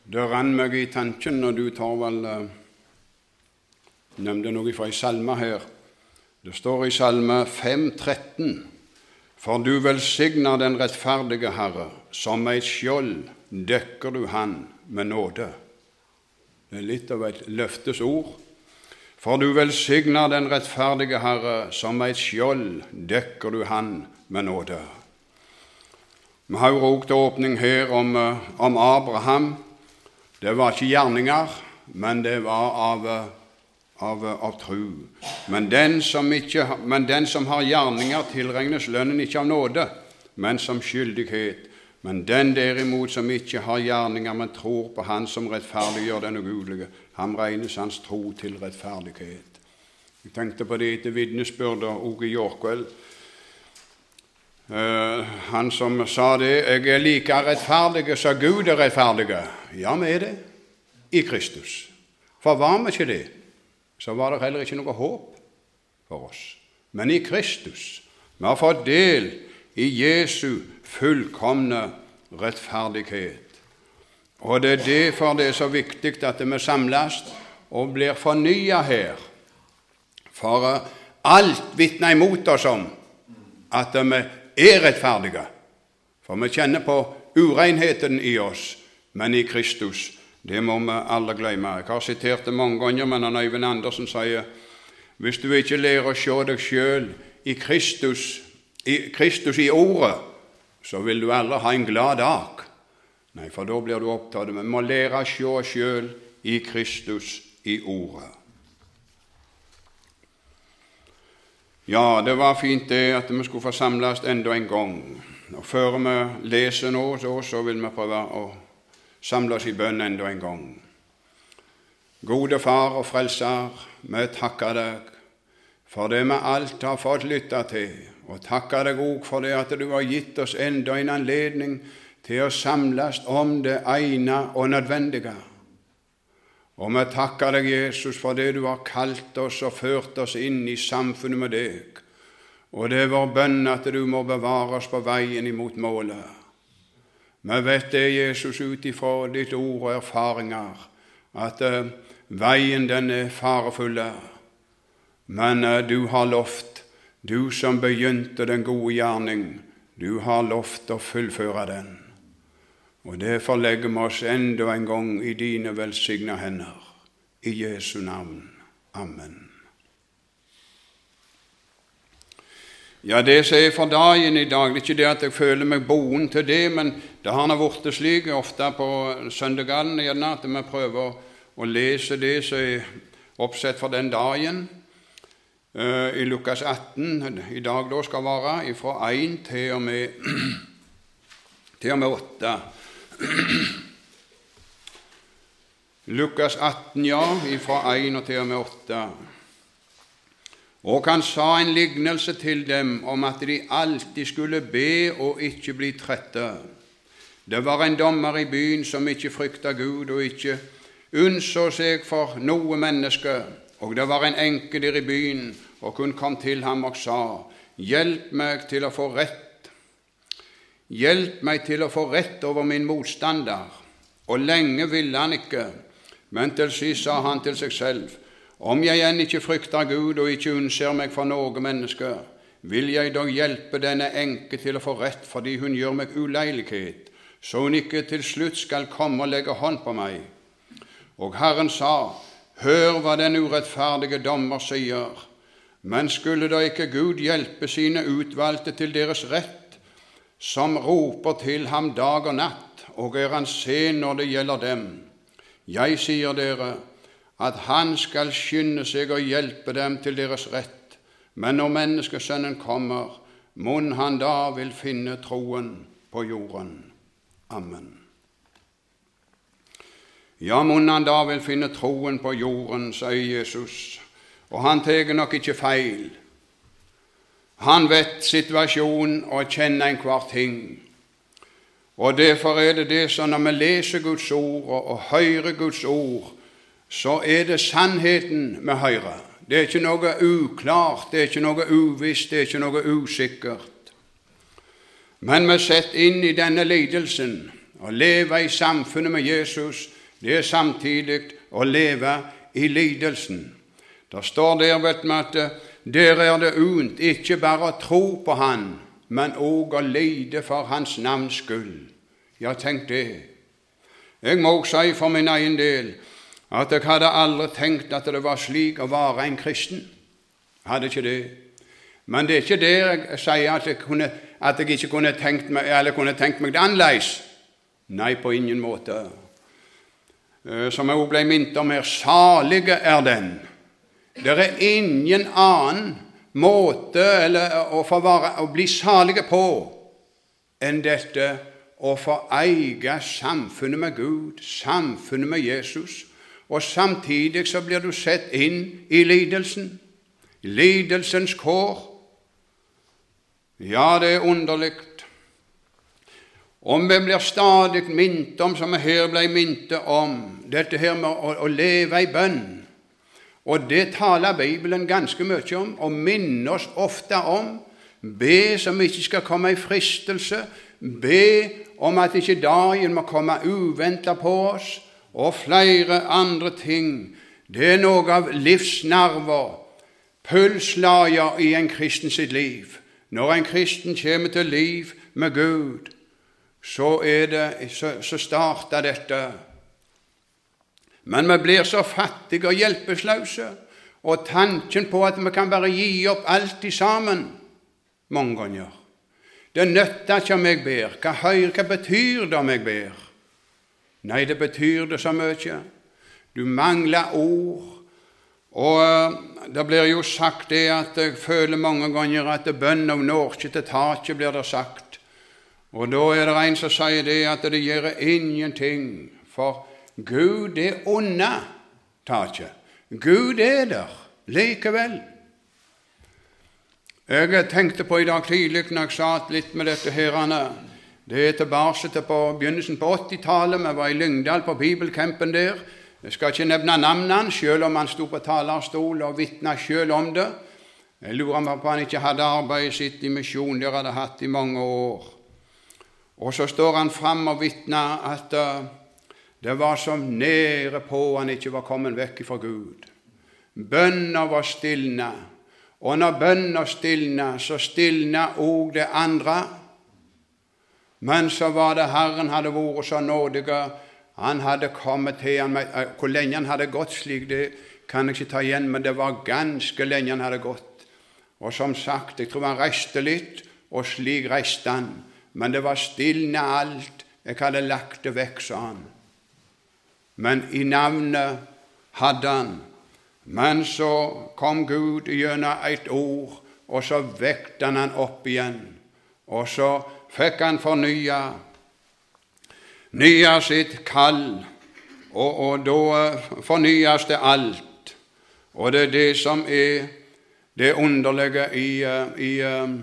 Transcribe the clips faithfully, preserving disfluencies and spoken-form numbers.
Det rann meg i tanken når du tar vel uh, nevnte noe fra i salme her. Det står i salme fem tretten: For du velsigner den rettferdige Herre, som et skjold dekker du han med nåde. Det er litt av et løftesord. For du velsigner den rettferdige Herre, som et skjold dekker du han med nåde. Vi har jo rokt åpning her om, om Abraham. Det var ikke gjerninger, men det var av, av, av tro. Men den, som ikke, men den som har gjerninger, tilregnes lønnen ikke av nåde, men som skyldighet. Men den derimot som ikke har gjerninger, men tror på han som rettferdiggjør den ugudelige, han regnes hans tro til rettferdighet. Jeg tenkte på det etter vitnesbyrdet også i går kveld. Uh, han som sa det, jeg er like rettferdig så Gud er rettferdig. Ja, vi er det, i Kristus. For var vi ikke det, så var det heller ikke noe håp for oss. Men i Kristus, vi har fått del i Jesu fullkomne rettferdighet. Og det er derfor det er så viktig at vi samles og blir fornyet her. For uh, alt vitner imot oss om at vi er rettferdige. For vi kjenner på urenheten i oss, men i Kristus, det må vi alle glemme. Jeg har sitert det mange ganger, men han Øyvind Andersen sier, hvis du ikke lærer å se deg selv i Kristus, i Kristus i ordet, så vil du aldri ha en glad dag. Nei, for da blir du opptatt. Vi må lære å se oss selv i Kristus i ordet. Ja, det var fint det at vi skulle få samles enda en gang. Og før vi leser nå, så, så vil vi prøve å samle oss i bønn enda en gang. Gode Far og Frelser, vi takker deg for det vi alt har fått lytte til, og takker deg også for det at du har gitt oss enda en anledning til å samles om det ene og nødvendige. Og vi takker deg, Jesus, for det du har kalt oss og ført oss inn i samfunnet med deg. Og det er vår bønn at du må bevare oss på veien imot målet. Vi vet det, Jesus, ut ifra ditt ord og erfaringer, at uh, veien den er farefull. Men uh, du har lovt, du som begynte den gode gjerning, du har lovt å fullføre den. Og derfor legger vi oss enda en gang i dine velsignede hender. I Jesu navn. Amen. Ja, det som er for dagen i dag, det er ikke det at jeg føler meg boen til det, men det har nå vært slik ofte på søndagene gjerne, at vi prøver å lese det som er oppsett for den dagen. Uh, I Lukas atten, i dag da skal være, fra én til og med, til og med åtte. Lukas atten, ja, fra én og til og med åtte. Og han sa en lignelse til dem om at de alltid skulle be og ikke bli trette. Det var en dommer i byen som ikke frykta Gud og ikke unnså seg for noe menneske. Og det var en enke der i byen, og hun kom til ham og sa, hjelp meg til å få rett. Hjelp meg til å få rett over min motstander. Og lenge ville han ikke, men til sist sa han til seg selv, om jeg enn ikke frykter Gud og ikke unnser meg for noe menneske, vil jeg dog hjelpe denne enke til å få rett fordi hun gjør meg uleilighet, så hun ikke til slutt skal komme og legge hånd på meg. Og Herren sa, hør hva den urettferdige dommer sier, men skulle da ikke Gud hjelpe sine utvalgte til deres rett, som roper til ham dag og natt, og er han sen når det gjelder dem. Jeg sier dere, at han skal skynde seg og hjelpe dem til deres rett, men når menneskesønnen kommer, mon han da vil finne troen på jorden. Amen. Ja, mon han da vil finne troen på jorden, sier Jesus, og han teger nok ikke feil. Han vet situasjonen og kjenner enhver ting. Og derfor er det det som når vi leser Guds ord og, og hører Guds ord, så er det sannheten vi hører. Det er ikke noe uklart, det er ikke noe uvisst, det er ikke noe usikkert. Men vi setter inn i denne lidelsen, Å leve i samfunnet med Jesus, det er samtidig å leve i lidelsen. Der står der, vet vi, at der er det unt, ikke bare å tro på han, men også å lide for hans navns skyld. Ja, tenk det. Jeg må også si for min egen del, at jeg hadde aldri tenkt at det var slik å være en kristen. Jeg hadde ikke det. Men det er ikke det jeg sier at jeg, kunne, at jeg ikke kunne tenkt meg, eller kunne tenkt meg det annerledes. Nei, på ingen måte. Som jeg også ble minnet om her, salige er den. Det er ingen annen måte eller, å, få være, å bli salige på enn dette å få eie samfunnet med Gud, samfunnet med Jesus. Og samtidig så blir du sett inn i lidelsen, lidelsens kår. Ja, det er underlig. Om vi blir stadig minnet om, som vi her ble minnet om, dette her med å, å leve i bønn. Og det taler Bibelen ganske mye om, og minner oss ofte om. Be som ikke skal komme i fristelse. Be om at ikke dagen må komme uventet på oss, og flere andre ting. Det er noe av livsnerver, pulslager i en kristen sitt liv. Når en kristen kommer til liv med Gud, så, er det, så, så starter dette. Men vi blir så fattige og hjelpeløse, og tanken på at vi kan bare gi opp alt i sammen, mange ganger. Det nytter ikke om jeg ber. Hva, høyre, hva betyr det om jeg ber? Nei, det betyr det så mye. Du mangler ord, og det blir jo sagt det at jeg føler mange ganger at bønn og når ikke til taket, blir det sagt. Og da er det en som sier det at det gjør ingenting, for Gud er under taket. Gud er der likevel. Jeg tenkte på i dag tidlig når jeg satt litt med dette herrene. Det er tilbake til på begynnelsen på åttitallet. Vi var i Lyngdal på bibelcampen der. Jeg skal ikke nevne navnet hans, selv om han stod på talerstol og vittnet selv om det. Jeg lurer meg på han ikke hadde arbeidet sitt i misjon der hadde hatt i mange år. Og så står han frem og vittner at uh, det var som nære på han ikke var kommet vekk fra Gud. Bønner var stillende, og når bønner stillende, så stillende også det andre. Men så var det Herren hadde vært så nådige. Han hadde kommet til han med, uh, hvor lenge han hadde gått slik, det kan jeg ikke ta igjen, men det var ganske lenge han hadde gått. Og som sagt, jeg tror han reiste litt, og slik reiste han. Men det var stillende alt, jeg hadde lagt det vekk, sa han. Men i navnet hadde han. Men så kom Gud gjennom et ord, og så vekte han han opp igjen. Og så fikk han fornya, nya sitt kall, og, og da fornyes det alt. Og det er det som er det underlige i, i,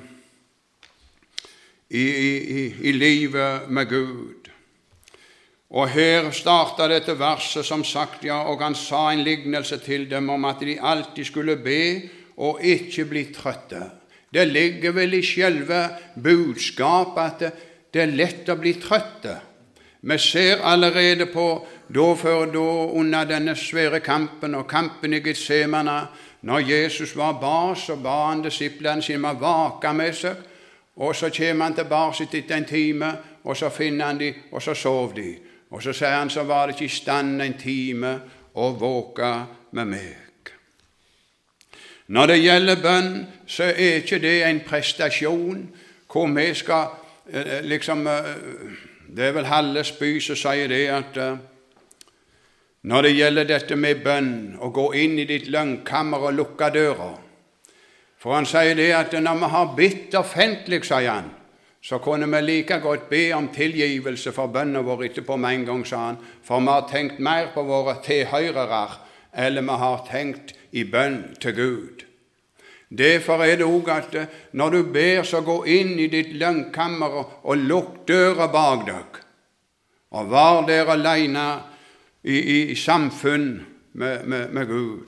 i, i, i livet med Gud. Og her startet dette verset som sagt, ja, og han sa en lignelse til dem om at de alltid skulle be og ikke bli trøtte. Det ligger vel i selve budskapet at det, det er lett å bli trøtte. Vi ser allerede på da før da under denne svære kampen og kampen i Getsemane, når Jesus var ba, så ba han disiplene sine å vake med seg, og så kommer han tilbake etter en time, og så finner han de, og så sov de. Og så sier han, så var det ikke i stand en time å våke med meg. Når det gjelder bønn, så er ikke det en prestasjon, hvor vi skal eh, liksom, eh, det er vel Hallesby som sier det, at eh, når det gjelder dette med bønn, å gå inn i ditt lønnkammer og lukke døra, for han sier det at når vi har bitt offentlig, sier han, så kunne vi like godt be om tilgivelse for bønnen vår etterpå med en gang, sa han, for vi har tenkt mer på våre tilhørere, eller vi har tenkt i bønn til Gud. Derfor er det også at når du ber, så gå inn i ditt lønnkammer og lukk døra bak deg, og var der alene i, i, i samfunn med, med, med Gud.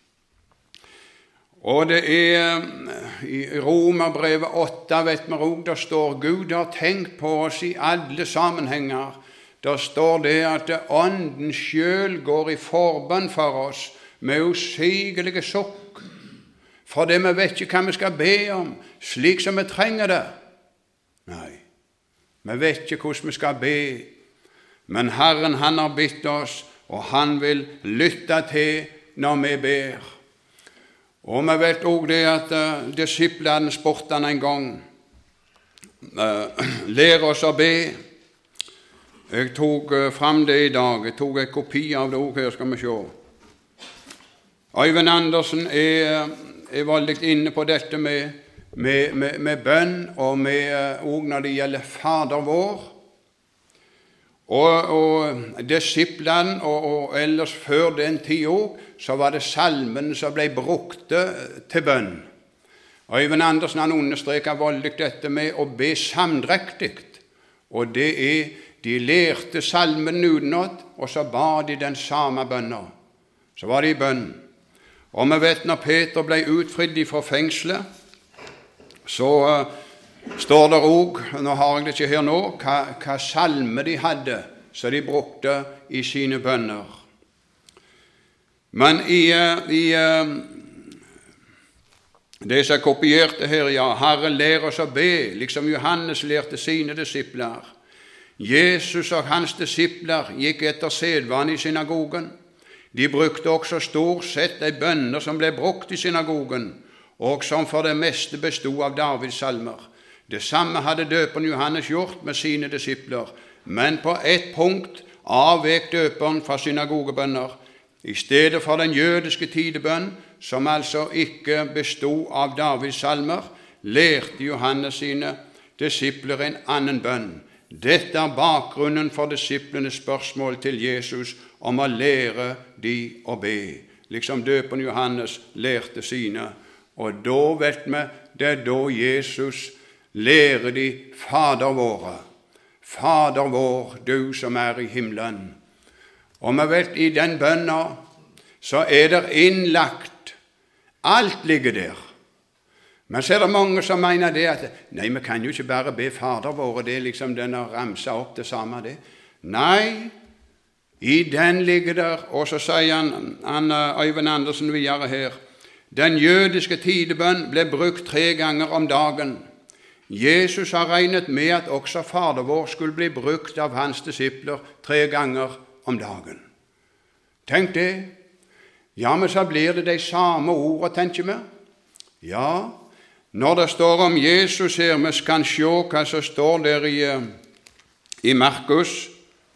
Og det er i Romerbrevet åtte, vet vi også, der står Gud har tenkt på oss i alle sammenhenger, Der står det at Ånden selv går i forbønn for oss med usigelige sukk, fordi vi vet ikke hva vi skal be om, slik som vi trenger det. Nei, vi vet ikke hvordan vi skal be, men Herren han har bitt oss, og han vil lytte til når vi ber. Og vi vet også det at uh, disiplene spurte han en gang, uh, lær oss å be. Jeg tok uh, frem det i dag, jeg tok en kopi av det også, her skal vi se. Øyvind Andersen er, er veldig inne på dette med, med, med, med bønn, og med, uh, også når det gjelder Fader vår. Og, og disiplene, og, og ellers før den tid også, så var det salmen som ble brukt til bønn. Øyvind Andersen han understreker veldig dette med å be samdrektig, og det er, de lærte salmen utenat, og så ba de den samme bønnen. Så var de i bønn. Og vi vet når Peter ble utfridd fra fengselet, så uh, står det også, nå har jeg det ikke her nå, hva, hva salme de hadde, så de brukte i sine bønner. Men i, i det som er kopiert her, ja, Herren lærer oss å be, liksom Johannes lærte sine disipler. Jesus og hans disipler gikk etter sedvane i synagogen. De brukte også stort sett de bønner som ble brukt i synagogen, og som for det meste bestod av Davids salmer. Det samme hadde døperen Johannes gjort med sine disipler, men på ett punkt avvek døperen fra synagogebønner. I stedet for den jødiske tidebønn, som altså ikke bestod av Davids salmer, lærte Johannes sine disipler en annen bønn. Dette er bakgrunnen for disiplenes spørsmål til Jesus om å lære de å be, liksom døperen Johannes lærte sine. Og da vet vi, det er da Jesus lærer de Fader våre. Fader vår, du som er i himmelen. Og vi vet i den bønnen så er det innlagt. Alt ligger der. Men så er det mange som mener det at nei, vi kan jo ikke bare be Fader vår, det er liksom den å ramse opp det samme det. Nei, i den ligger der, og så sier han, han Øyvind Andersen videre her, den jødiske tidebønn ble brukt tre ganger om dagen. Jesus har regnet med at også Fader vår skulle bli brukt av hans disipler tre ganger om dagen. Tenk det. Ja, men så blir det de samme ordene, tenker vi. Ja, når det står om Jesus her, vi kan se hva som står der i, i Markus,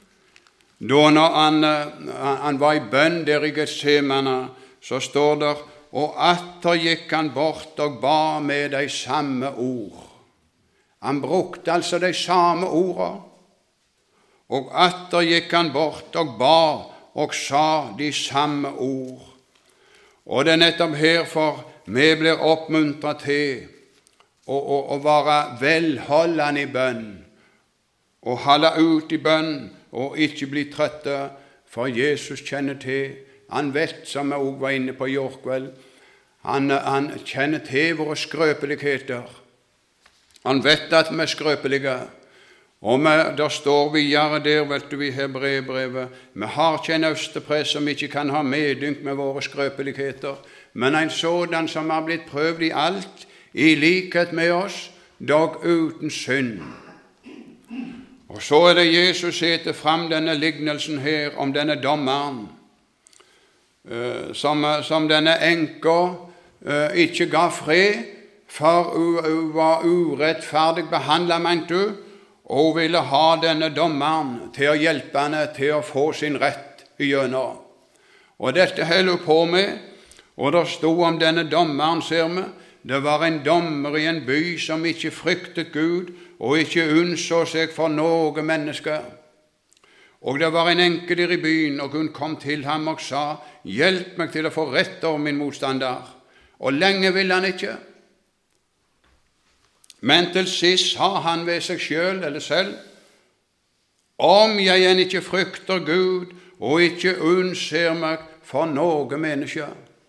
da når han, han var i bønn der i Getsemane, så står der, og atter gikk han bort og ba med de samme ord. Han brukte altså de samme ordene. Og atter gikk han bort og ba og sa de samme ord. Og det er nettopp herfor vi blir oppmuntret til å, å, å være velholdende i bønn, og holde ut i bønn, og ikke bli trøtte, for Jesus kjenner til. Han vet, som jeg også var inne på i går kveld, han, han kjenner til våre skrøpeligheter. Han vet at vi er skrøpelige. Og der står videre der, vet du, i Hebreerbrevet, vi har ikke en øversteprest som ikke kan ha medynk med våre skrøpeligheter, men en sådan som har blitt prøvd i alt, i likhet med oss, dog uten synd. Og så er det Jesus setter frem denne lignelsen her om denne dommeren, som, som denne enker ikke ga fred, for hun var urettferdig behandlet, mente du, og ville ha denne dommeren til å hjelpe henne til å få sin rett igjennom. Og dette holder hun på med, og det stod om denne dommeren, ser vi, det var en dommer i en by som ikke fryktet Gud, og ikke unnså seg for noe menneske. Og det var en enke der i byen, og hun kom til ham og sa, hjelp meg til å få rett over min motstander. Og lenge ville han ikke. Men til sist sa han ved seg selv, eller selv, om jeg enn ikke frykter Gud, og ikke unnser meg for noe menneske,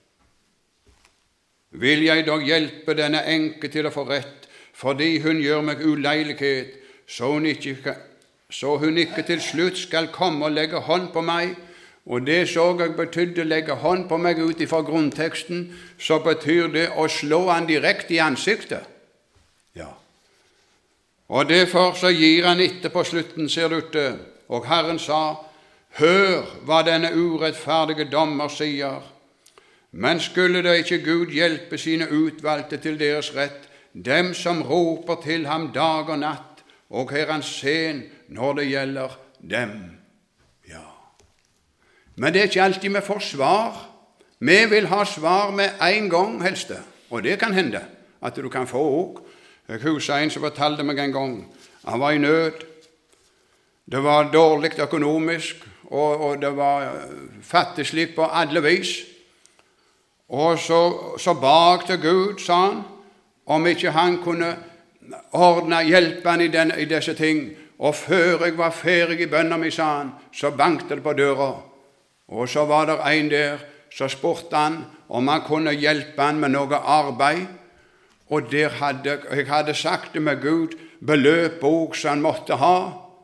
vil jeg dog hjelpe denne enke til å få rett, fordi hun gjør meg uleilighet, så hun ikke, så hun ikke til slutt skal komme og legge hånd på meg. Og det så jeg betydde legge hånd på meg ut ifra grunnteksten, så betyr det å slå han direkte i ansiktet. Ja. Og derfor så gir han etter på slutten, ser du det, og Herren sa, hør hva denne urettferdige dommer sier. Men skulle da ikke Gud hjelpe sine utvalgte til deres rett, dem som roper til ham dag og natt, og er han sen når det gjelder dem. Ja. Men det er ikke alltid vi får svar. Vi vil ha svar med en gang, helst det. Og det kan hende at du kan få også. Jeg husker en som fortalte meg en gang. Han var i nød. Det var dårlig økonomisk, og, og det var fattigslig på alle vis. Og så, så bak til Gud, sa han, om ikke han kunne ordne hjelpen i, den, i disse ting. Og før jeg var ferdig i bønnen min, sa han, så bankte det på døra. Og så var det en der, så spurte han om han kunne hjelpe han med noe arbeid. Og der hadde, jeg hadde sagt det med Gud, beløp også som han måtte ha.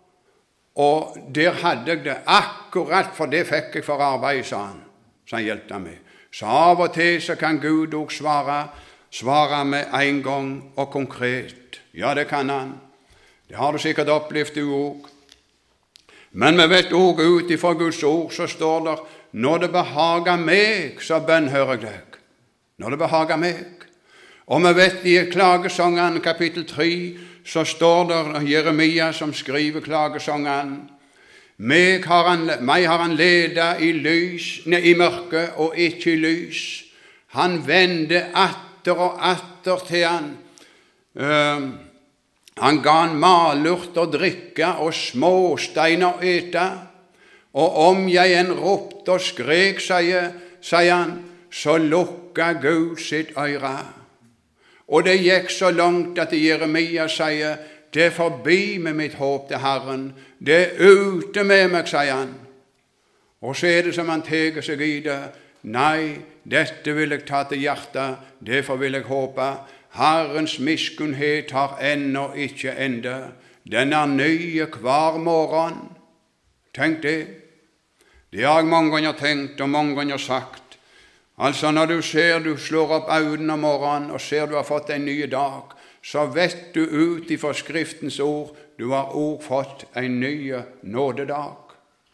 Og der hadde jeg det akkurat, for det fikk jeg for arbeid, sa han. Så han hjelpte meg. Så av og til så kan Gud også svare, svare med en gang og konkret. Ja, det kan han. Det har du sikkert opplevd du også. Men vi vet også ut ifra Guds ord, så står det, når det behager meg, så bønnhører jeg deg. Når det behager meg. Og vi vet i klagesangene, kapittel tre, så står det Jeremia som skriver klagesangene. Meg har han, meg har han ledet i lys, nei, i mørke og ikke i lys. Han vende atter og atter til han. Uh, han ga han malurt å drikke og småsteiner ete. Og om jeg en ropte og skrek, sier, sier han, så lukka Gud sitt øyre. Og det gikk så langt at Jeremia sier, det er forbi med mitt håp til Herren. Det er ute med meg, sier han. Og så er det som han teger seg i det. Nei, dette vil jeg ta til hjertet, derfor vil jeg håpe. Herrens miskunnhet har ennå ikke ende. Den er nye hver morgen. Tenk det. Det har jeg mange ganger tenkt og mange ganger sagt. Altså når du ser, du slår opp øynene om morgenen og ser du har fått en ny dag, så vet du ut ifra Skriftens ord, du har også fått en ny nådedag.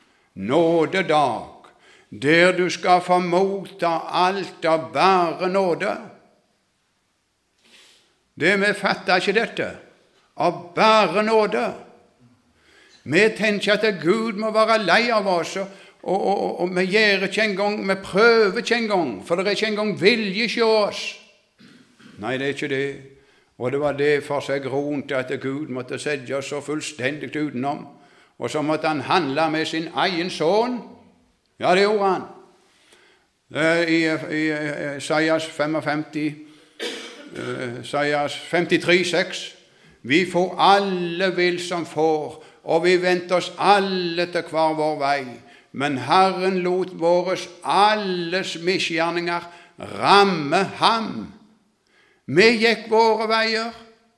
Nådedag, der du skal få motta alt av bare nåde. Det vi fatter ikke dette, av bare nåde. Vi tenker at Gud må være lei av oss, og, og, og, og vi gjør ikke engang, vi prøver ikke engang, for det er ikke engang vilje hos oss. Nei, det er ikke det. Og det var det for seg grunn til at Gud måtte sette oss så fullstendig utenom, og så måtte han handle med sin egen sønn. Ja, det gjorde han. I, i, i Isaias femtifem, Isaias femtitre seks, vi får alle vil som får, og vi venter oss alle til hver vår vei. Men Herren lot våres alles misgjerninger ramme ham. Vi gikk våre veier.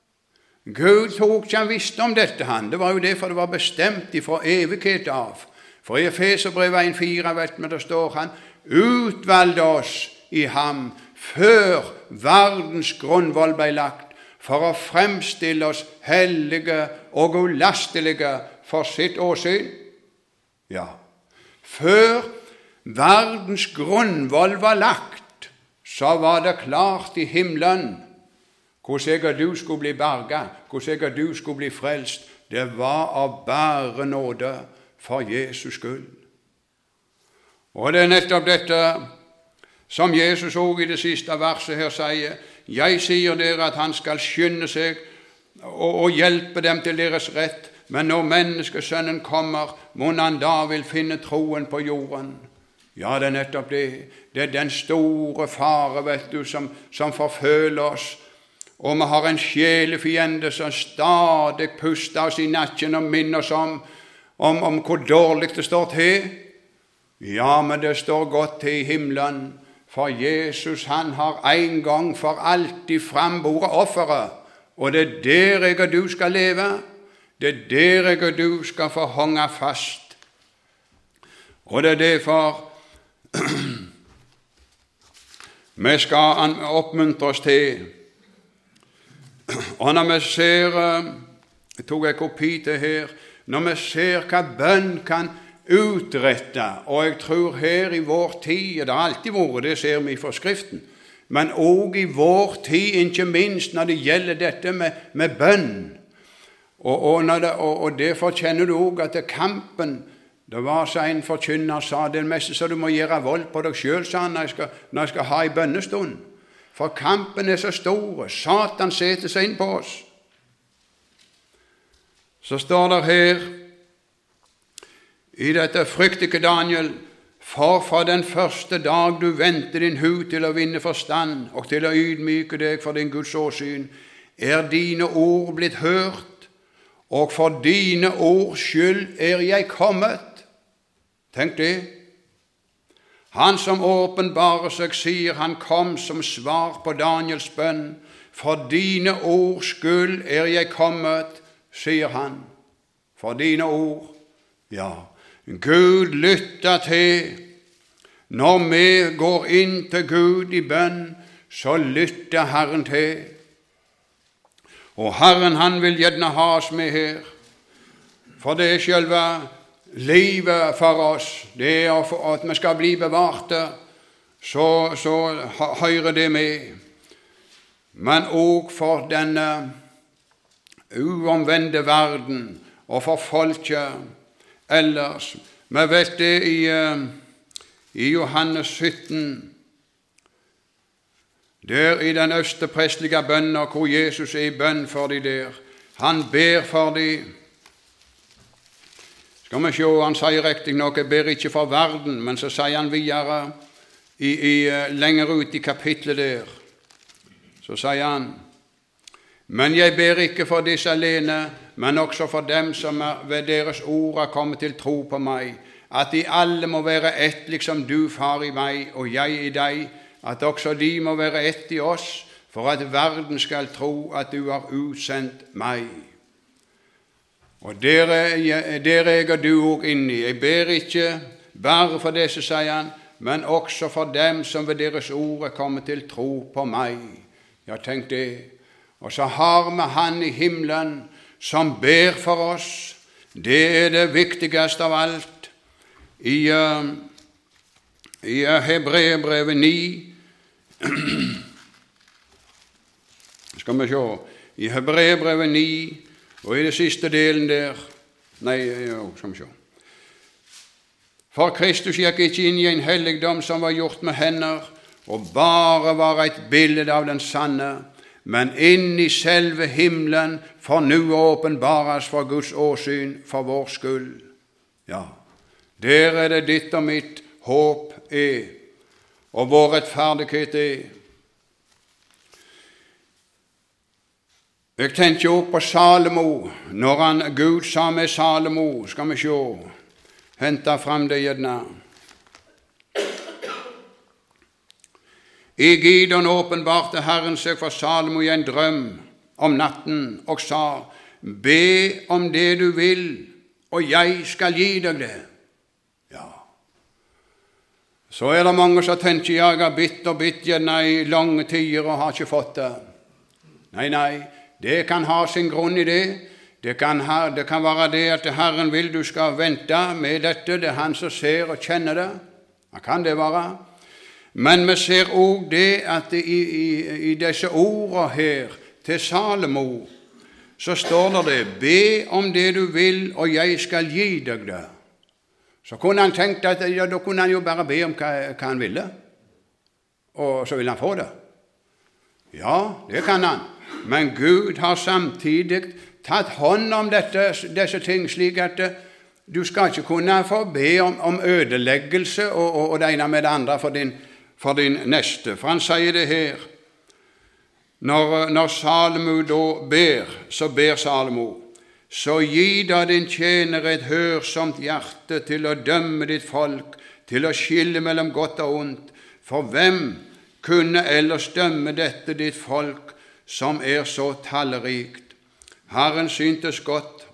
Gud tok ikke han visste om dette han. Det var jo derfor det var bestemt ifra evighet av. For i Efeserbrevet en fire vet vi det står han, utvalgte oss i ham før verdens grunnvoll ble lagt, for å fremstille oss hellige og ulastelige for sitt åsyn. Ja, før verdens grunnvoll var lagt, så var det klart i himmelen hvordan jeg og du skulle bli berget, hvordan jeg og du skulle bli frelst. Det var av bare nåde for Jesus skyld. Og det er nettopp dette som Jesus også i det siste verset her sier. Jeg sier dere at han skal skynde seg og, og hjelpe dem til deres rett, men når menneskesønnen kommer, må han da vil finne troen på jorden. Ja, det er nettopp det. Det er den store fare, vet du, som, som forføler oss. Og vi har en sjelefiende som stadig puster oss i nakken og minner oss om, om, om hvor dårlig det står til. Ja, men det står godt til i himmelen, for Jesus han har en gang for alltid frambordet offeret, og det er der jeg og du skal leve. Det er der jeg og du skal få henge fast. Og det er derfor vi skal oppmuntre oss til. Og når vi ser, jeg tok en kopi til her, når vi ser hva bønn kan utrette, og jeg tror her i vår tid, og det har alltid vært, det ser vi fra Skriften, men også i vår tid, ikke minst når det gjelder dette med, med bønn. Og, og, når det, og, og derfor kjenner du også at det kampen, det var så en forkynner sa, det er mest så du må gjøre vold på deg selv, sa han, når jeg skal, når jeg skal ha en bønnestund. For kampen er så stor, Satan setter seg inn på oss. Så står det her, i dette fryktige Daniel, for fra den første dag du vendte din hud til å vinne forstand, og til å ydmyke deg for din Guds åsyn, er dine ord blitt hørt, og for dine ords skyld er jeg kommet. Tenk det. Han som åpenbarer seg sier han kom som svar på Daniels bønn. For dine ords skyld er jeg kommet, sier han. For dine ord. Ja, Gud lytter til. Når vi går inn til Gud i bønn, så lytter Herren til. Og Herren han vil gjerne ha oss med her. For det er selve livet for oss, det er for at vi skal bli bevarte, så, så hører det med. Men også for denne uomvendte verden, og for folket ellers. Vi vet det i, i Johannes sytten, der i den øversteprestelige bønnen, hvor Jesus er i bønn for de der. Han ber for de. Skal vi se, han sier riktig nok, jeg ber ikke for verden, men så sier han videre, i, i, lenger ut i kapitlet der, så sier han, men jeg ber ikke for disse alene, men også for dem som er ved deres ord har kommet til tro på meg, at de alle må være ett, liksom du, far, i meg, og jeg i deg, at også de må være ett i oss, for at verden skal tro at du har utsendt meg. Og der er, der er jeg og du også inne i. Jeg ber ikke bare for disse, sier han, men også for dem som ved deres ord er kommet til tro på meg. Ja, tenk det. Og så har vi han i himmelen som ber for oss. Det er det viktigste av alt. I, uh, i uh, Hebreerbrevet ni, skal vi se, i Hebreerbrevet ni, og i det siste delen der, nei, jo, skal vi se. For Kristus gikk ikke inn i en helligdom som var gjort med hender, og bare var et bilde av den sanne, men inn i selve himmelen, for nu åpenbares for Guds åsyn for vår skyld. Ja, der er det ditt og mitt håp er, og vår rettferdighet er. Jeg tenker jo på Salomo, når han, Gud sa med Salomo, skal vi se, hente frem det gjerne. I Gideon åpenbarte Herren seg for Salomo i en drøm om natten, og sa, be om det du vil, og jeg skal gi deg det. Ja. Så er det mange som tenker, jeg har bitt og bitt gjerne i lange tider og har ikke fått det. Nei, nei. Det kan ha sin grunn i det. Det kan, ha, det kan være det at Herren vil du skal vente med dette. Det er han som ser og kjenner det. Hva kan det være? Men vi ser også det at i, i, i disse ordene her til Salomo, så står det, be om det du vil, og jeg skal gi deg det. Så kunne han tenkt at ja, da kunne han jo bare be om hva, hva han ville, og så ville han få det. Ja, det kan han. Men Gud har samtidig tatt hånd om dette, disse ting, slik at du skal ikke kunne få be om, om ødeleggelse og, og, og det ene med det andre for din, for din neste. For han sier det her, når, når Salomo da ber, så ber Salomo, så gi da din tjener et hørsomt hjerte til å dømme ditt folk, til å skille mellom godt og ondt, for hvem kunne ellers dømme dette ditt folk, som er så tallerikt. Herren syntes godt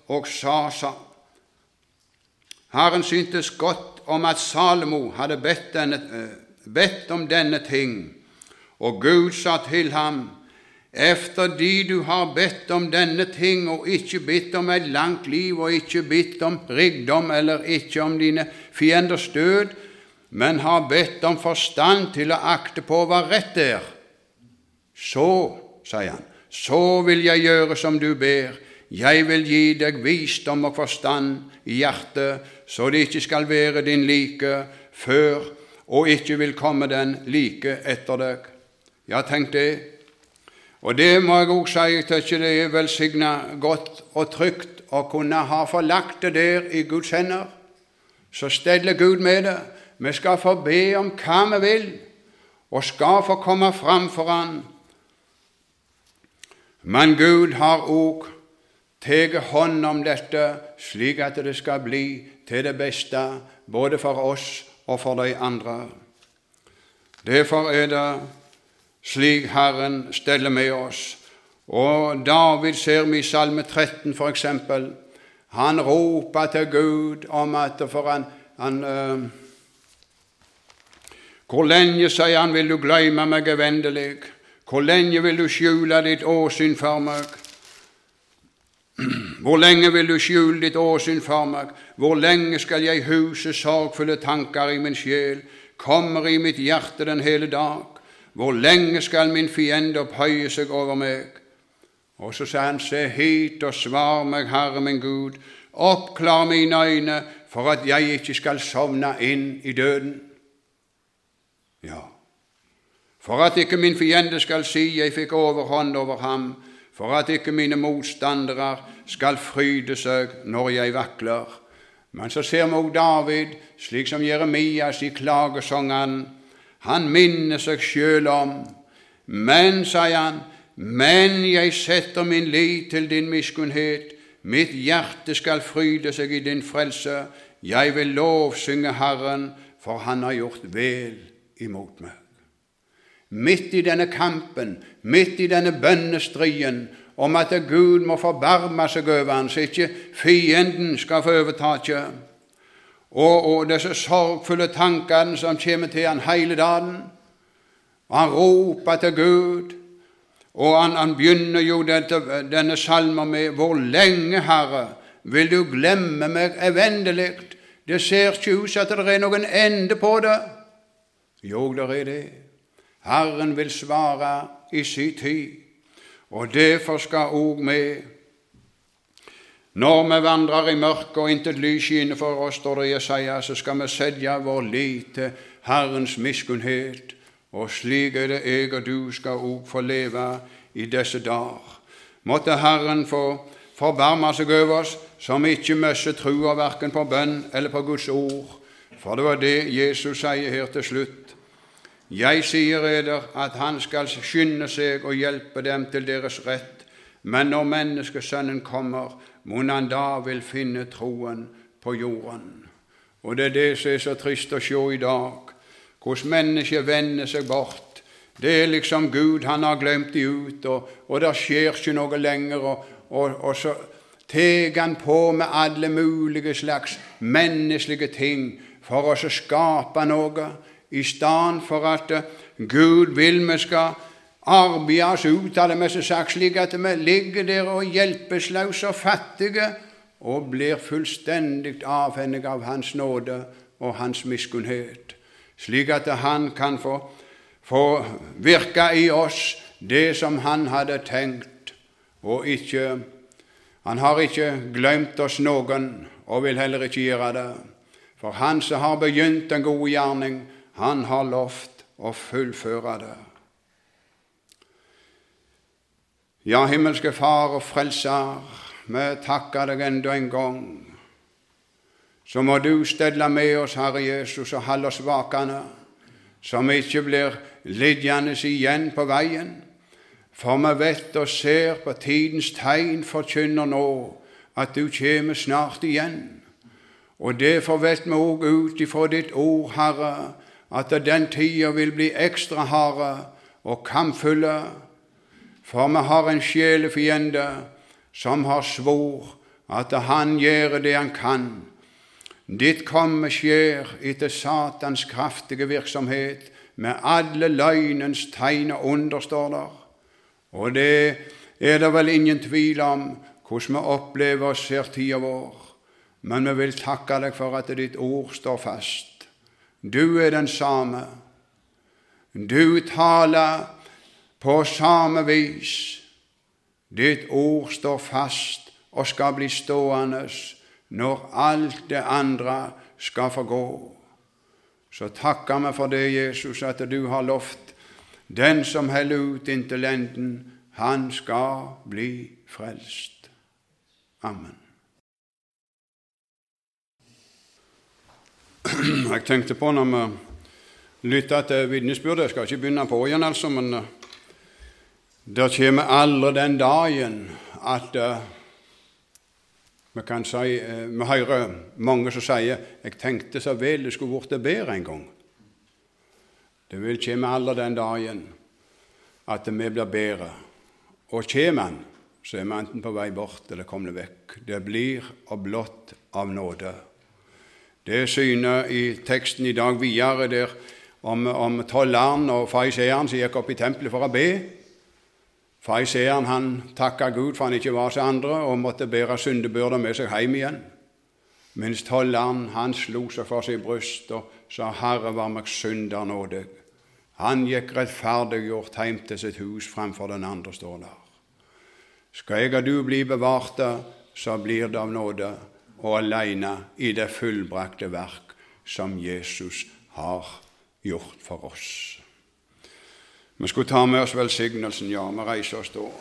og sa, sa. Herren syntes godt om at Salomo hadde bedt, denne, bedt om denne ting, og Gud sa til ham, efter de du har bedt om denne ting, og ikke bedt om et langt liv, og ikke bedt om rikdom, eller ikke om dine fienders død, men har bedt om forstand til å akte på hva rett er, så, sier han, så vil jeg gjøre som du ber. Jeg vil gi deg visdom og forstand i hjertet, så det ikke skal være din like før, og ikke vil komme den like etter deg. Ja, tenk det. Og det må jeg også si, jeg tykker det er velsignet godt og trygt å kunne ha forlagt det der i Guds hender. Så steller Gud med det. Vi skal få be om hva vi vil, og skal få komme fram for han. Men Gud har også tatt hånd om dette, slik at det skal bli til det beste, både for oss og for de andre. Derfor er det slik Herren steller med oss. Og David ser vi i Salme tretten for eksempel, han roper til Gud om at for han, han uh, hvor lenge, sier han, vil du glemme meg evendelig? Hvor lenge vil du skjule ditt åsyn for meg? Hvor lenge vil du skjule ditt åsyn for meg? Hvor lenge skal jeg huse sorgfulle tanker i min sjel, kommer i mitt hjerte den hele dag? Hvor lenge skal min fiende opphøye seg over meg? Og så sa han, se hit og svar meg, Herre min Gud, oppklar mine øyne, for at jeg ikke skal sovne inn i døden. Ja, for at ikke min fiende skal si, jeg fikk overhånd over ham, for at ikke mine motstandere skal fryde seg når jeg vakler. Men så ser vi også David, slik som Jeremias i klagesongen, han minner seg selv om, men, sier han, men jeg setter min lit til din miskunnhet, mitt hjerte skal fryde seg i din frelse, jeg vil lovsynge Herren, for han har gjort vel imot meg. Midt i denne kampen, midt i denne bønnestriden, om at Gud må forbarme seg over han, så ikke fienden skal få overtaket, og, og disse sorgfulle tankene som kommer til han hele dagen. Han roper til Gud, og han, han begynner jo dette, denne salmen med, hvor lenge, Herre, vil du glemme meg evendelig? Det ser ikke ut at det er noen ende på det. Jo, det er det. Herren vil svare i sin tid, og derfor skal også vi, når vi vandrer i mørket og intet lys skinner for oss, står det i Jesaja, så skal vi sette vår lit til Herrens miskunnhet, og slik er det jeg og du skal også få leve i disse dager. Måtte Herren få forbarme seg over oss, som ikke møsser trua hverken på bønn eller på Guds ord, for det var det Jesus sier her til slutt. Jeg sier eder at han skal skynde seg og hjelpe dem til deres rett, men når menneskesønnen kommer, må han da vil finne troen på jorden. Og det er det som er så trist å se i dag, hvordan mennesker vender seg bort. Det er liksom Gud, han har glemt de ut, og, og det skjer ikke noe lenger, og, og, og så teger han på med alle mulige slags menneskelige ting for å skape noe, i stedet for at Gud vil vi skal arbeide oss ut av det med sagt, slik at vi ligger der og hjelpeløse og fattige og blir fullstendig avhengig av hans nåde og hans miskunnhet, slik at han kan få, få virke i oss det som han hadde tenkt, og ikke, han har ikke glemt oss noen og vil heller ikke gjøre det, for han som har begynt en god gjerning, han har lovt å fullføre det. Ja, himmelske Far og Frelser, vi takker deg enda en gang. Så må du stelle med oss, Herre Jesus, og holde oss vakende, så vi ikke blir lidjende igjen på veien. For vi vet og ser på tidens tegn forkynner nå at du kommer snart igjen. Og derfor vet vi også ut ifra ditt ord, Herre, at den tida vil bli ekstra harde og kampfulle, for vi har en sjelefiende som har svor at han gjør det han kan. Ditt komme skjer etter Satans kraftige virksomhet, med alle løgnens tegn og under, står der. Og det er det vel ingen tvil om hvordan vi opplever oss her tida vår. Men vi vil takke deg for at ditt ord står fast. Du er den samme. Du taler på samme vis. Ditt ord står fast og skal bli stående når alt det andre skal forgå. Så takker vi for det, Jesus, at du har lovt. Den som heller ut inntil enden, han skal bli frelst. Amen. Jeg tenkte på når vi lyttet til vitnesbyrdet, jeg skal ikke begynne på igjen altså, men der kommer aldri den dagen at uh, vi kan si, uh, vi hører mange som sier, jeg tenkte så vel det skulle vært bedre en gang. Det vil komme aldri den dagen at vi blir bedre. Og kommer han, så er vi enten på vei bort eller kommer vekk. Det blir og blott av nåde. Det syner i teksten i dag videre der om, om tolleren og fariseeren som gikk opp i tempelet for å be. Fariseeren han takket Gud for han ikke var som andre og måtte bære syndebyrder med seg hjem igjen. Mens tolleren han slo seg for seg bryst og sa, Herre var meg synder nådig. Han gikk rettferdiggjort hjem til sitt hus fremfor den andre, står der. Skal jeg og du bli bevarte, så blir det av nåde og alene i det fullbrakte verk som Jesus har gjort for oss. Vi skulle ta med oss velsignelsen, ja, vi reiser oss da.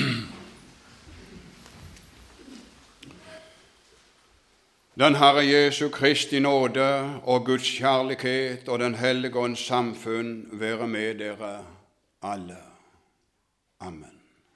Den Herre Jesu Kristi nåde og Guds kjærlighet og den hellige ånds samfunn være med dere alle. Amen.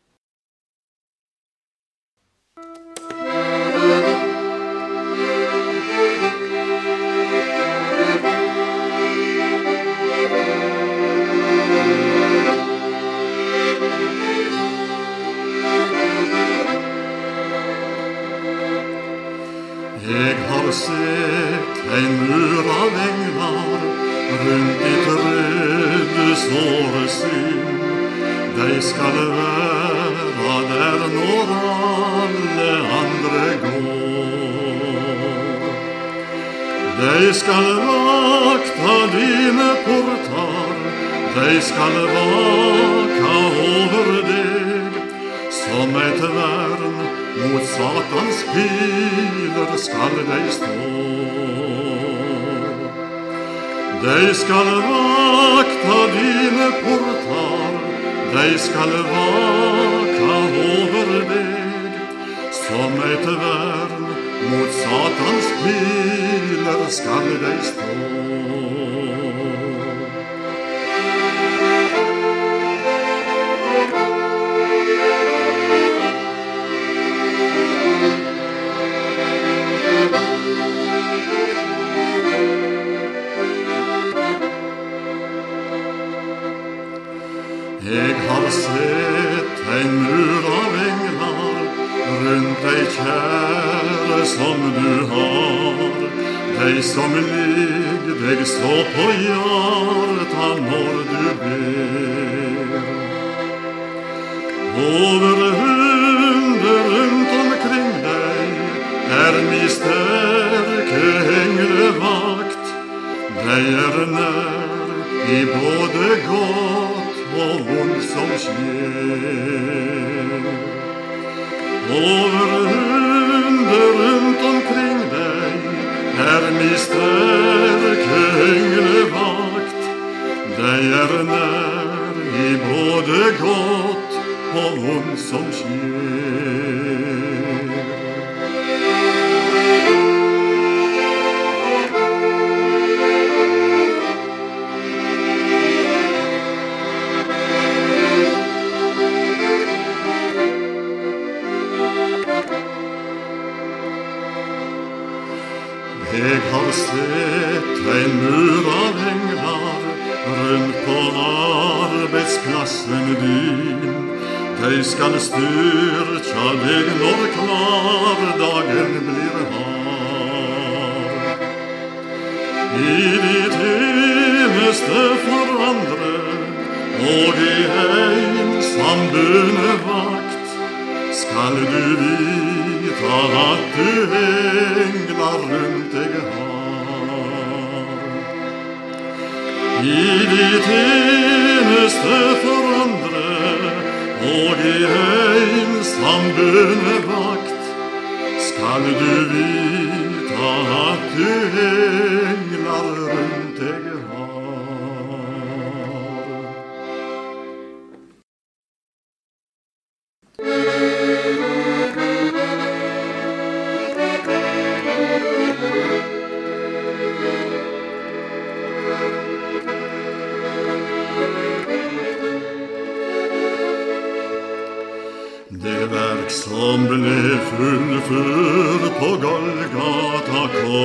Jeg har sett en mur av englar rundt ditt røde såre syn. De skal være der når alle andre går. De skal vakta dine portar, de skal vaka over deg, som et vern mot Satans piler skal de stå. De skal vakta dine portar, de skal vaka over deg, som et vern mot Satans piler skal de stå. Jeg har sett en mur av englar rundt deg kjære som du har, deg som ligger deg så på hjertet når du ber. Over hundre rundt omkring deg er min sterke englevakt, de er nær i både godt og vondt som skjer. Over hundre rundt omkring deg er min sterke englevakt, de er nær i både godt og vondt som skjer. Jeg har sett en mur av englar rundt på arbeidsplassen din, Hei skal styrka deg når klar dagen blir hard. I ditt tjeneste for andre og i ensam bønnevakt skal du vita at du englar rundt deg har. I ditt tjeneste for andre og i ensam bønnevakt skal du vita at du englar rundt deg har. Det verk som ble fullført på Golgata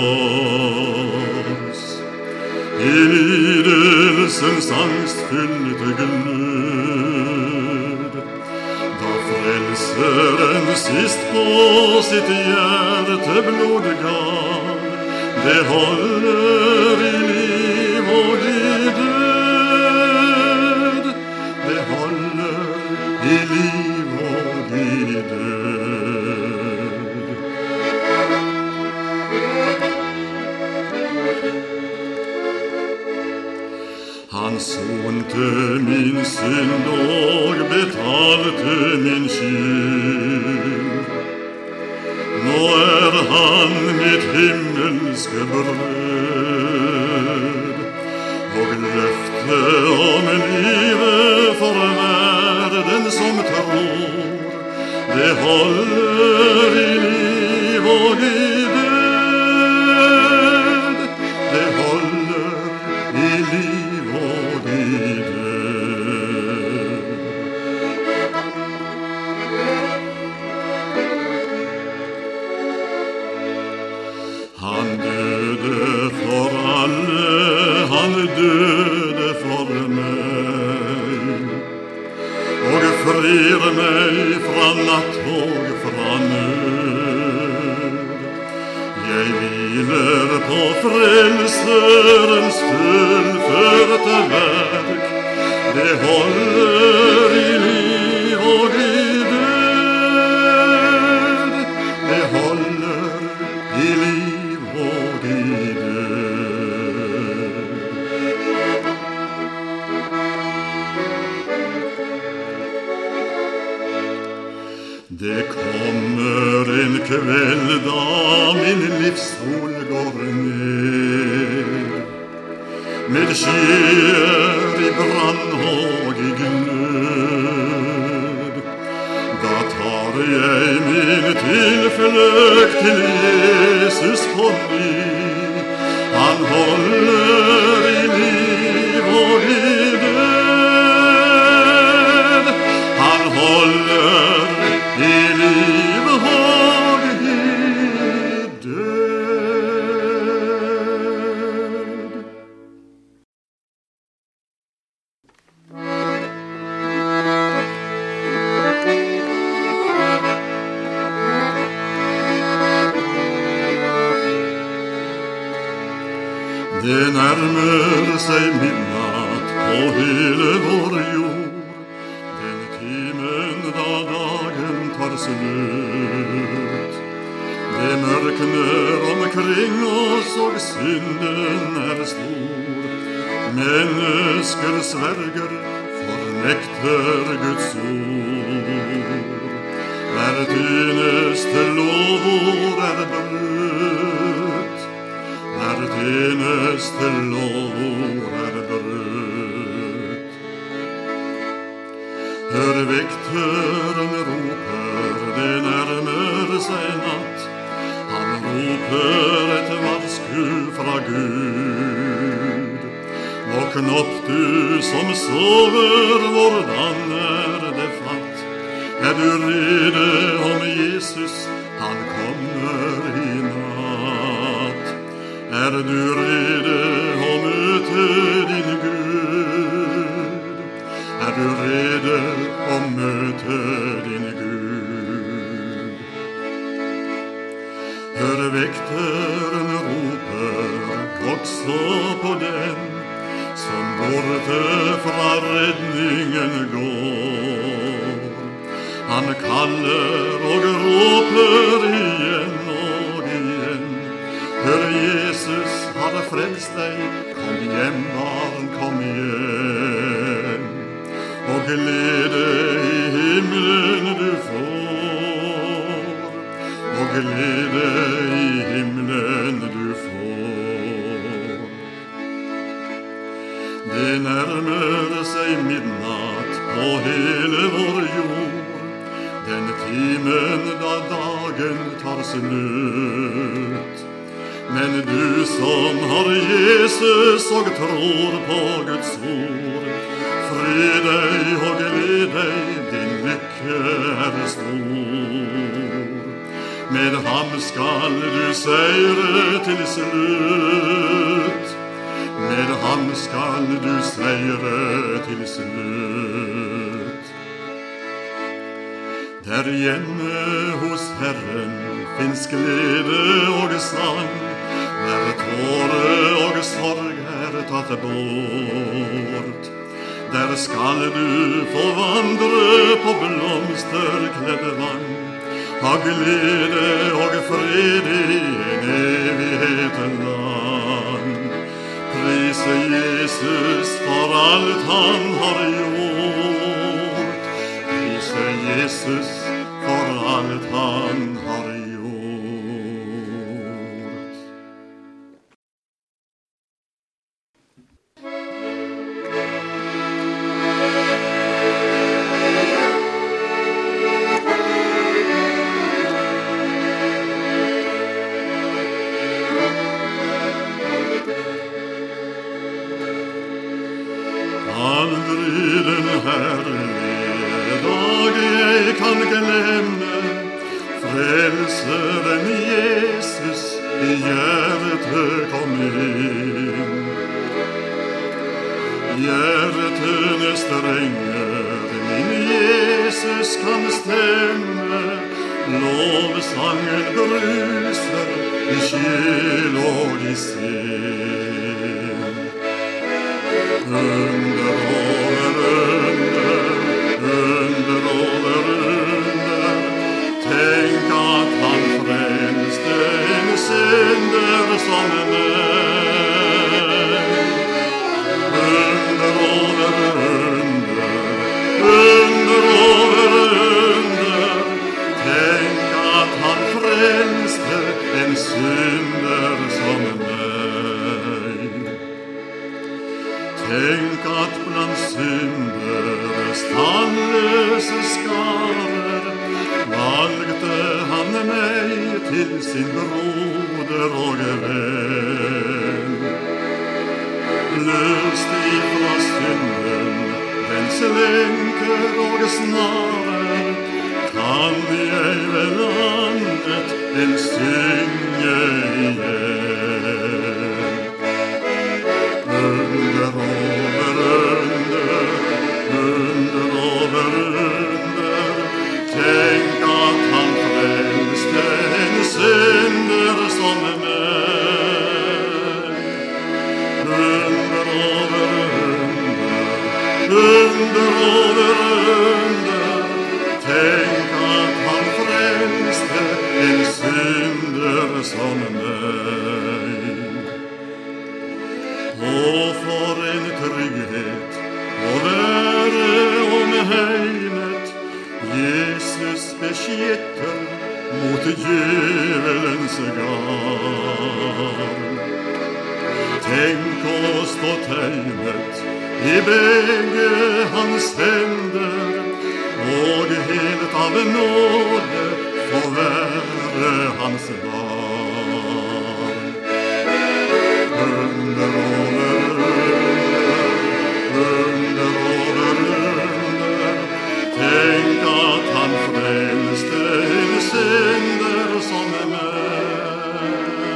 kors, i lidelsens angstfylte glød, da frelseren sist på sitt hjerte blod gav, det holder i liv og i død, det holder i liv og i død. Han sonte min synd og betalte min skyld. Nå er han mitt himmelske brød, og løftet om livet for verden som tror, det holder i liv og i død, det holder i liv og i død. Han døde for alle, han døde for meg, og frir meg fra natt og fra nød. Jeg hviler på frelserens fullførte verk, det holder i liv og i død, det holder i liv og i død. Det kommer en kveld da min livssol går ned, med skyer i brann og i glød. Da tar jeg min tilflukt til Jesus på ny, han holder i liv og i død, han holder i liv og i død. Det nærmer seg midnatt på hele vår jord, den timen da dagen tar slutt. Det mørkner omkring oss og synden er stor. Mennesker sverger, fornekter Guds ord. Hvert eneste lovord er brutt, hvert eneste lovord er brutt. Hør vekteren roper, det nærmer seg natt. Han roper et varsku fra Gud. Våkn opp du som sover, hvordan er det fatt? Er du rede om Jesus, han kommer i natt? Er du rede å møte din Gud? Er du rede å møte på den som borte fra redningen går. Han kaller og råper igjen og igjen. Hør, Jesus har frelst deg, kom hjem, barn, kom hjem. Og glede i himmelen du får, og glede i himmelen du får. Det nærmer seg midnatt på hele vår jord, den timen da dagen tar slutt. Men du som har Jesus og tror på Guds ord, fry deg og gled deg, din lykke er stor. Med ham skal du seire til slutt, med ham skal du seire til slutt. Der hjemme hos Herren finnes glede og sang, der tåre og sorg er tatt bort. Der skal du få vandre på blomsterkledd vann, ha glede og fred i en evighet land. Prise Jesus for alt han har gjort, prise Jesus for alt han har gjort. Aldri den herlige dag jeg kan glemme, frelseren Jesus i hjertet kom inn. Hjertene strenger, min Jesus kan stemme, lovsangen bruser i sjel og i sinn. Under over under, under over under, tenk at han frelste en synder som meg. Under over under, under over under, tenk at han frelste en synder som meg. Tenk at blant synderes talløse skarer valgte han meg til sin broder og venn. Løst ifra synden, dens lenker og snarer, kan jeg vel annet enn synge igjen. Under over under, under over under, tenk at han frelste en synder som meg. Under over under, under over under, tenk at han frelste en synder som meg. Og for en trygghet å være omhegnet, Jesus beskytter mot djevelens garn. Tenk å stå tegnet i begge hans hender, og helt av nåde få være hans barn. Under over under, under over under, tenk at han frelste en synder som meg.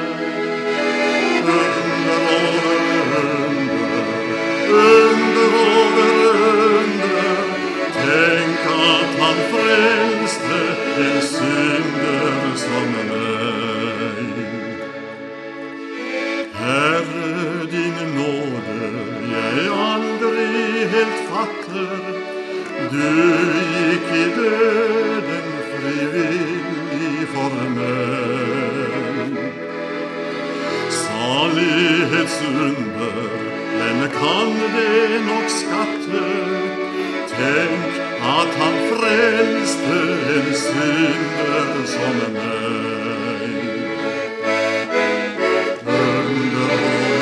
Under over under, under over under, tenk at han frelste en synder som meg. Herre, din helt fatter, du gikk i døden frivillig for meg. Salighetsunder, hvem kan det nok skatte? Tenk at han frelste en synder som meg. Under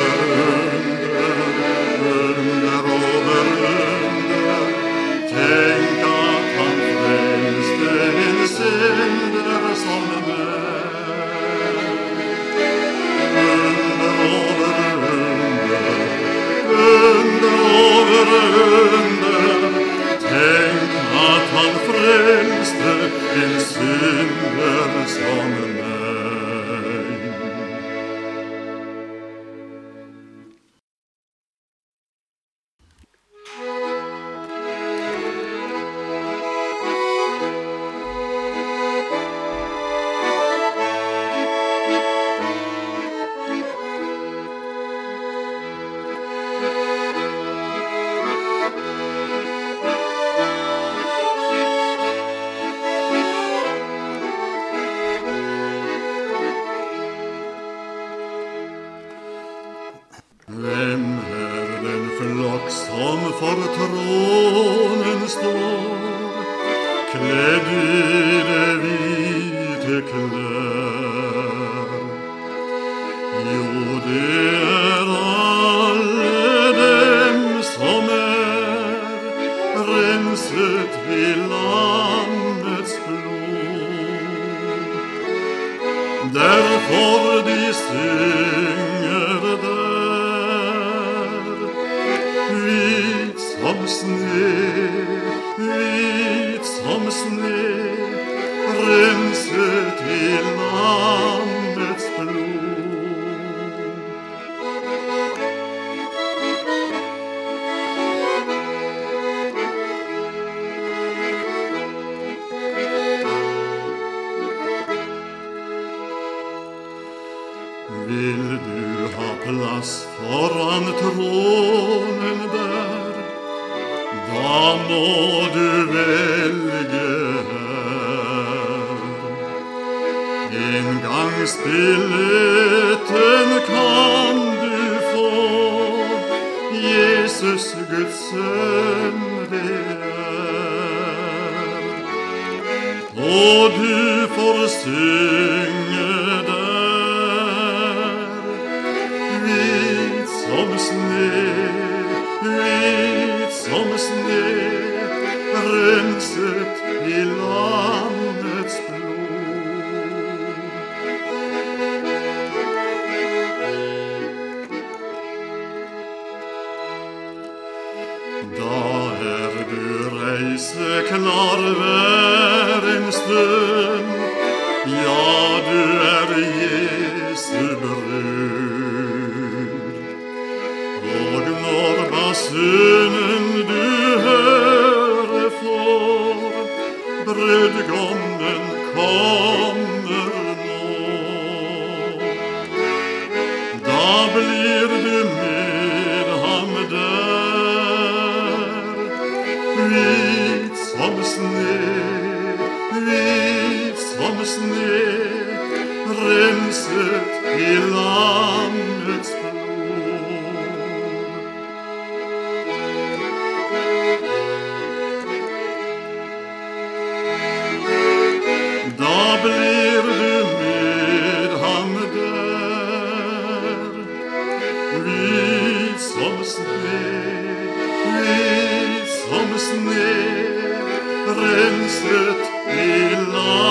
over under, under over under, tenk at han frelste en synder som meg. Under over under, under over under, tenk at han frelste en synder som meg. Hvem er den flokk som for tronen står, kledd i det hvite klær? Jo, det er alle dem som er renset i lammets blod. Derfor de synger der, hvit som sne, hvit som sne, renset i lammets blod. Vil du ha plass foran tronen der, da må du velge her. Inngangsbilletten kan du få, Jesus Guds sønn det er. Og du får synge der, hvit som sne, hvit som sne, renset i lammets blod. Da er du reiseklar hver en stund, ja, du er Jesu brud. Og når basunen du hører får, brudgommen kommer nå. Da blir du med ham der, hvit som sne, hvit som sne, renset i lammets blod. Da blir du med ham der, hvit som sne, hvit som sne, renset i lammets blod.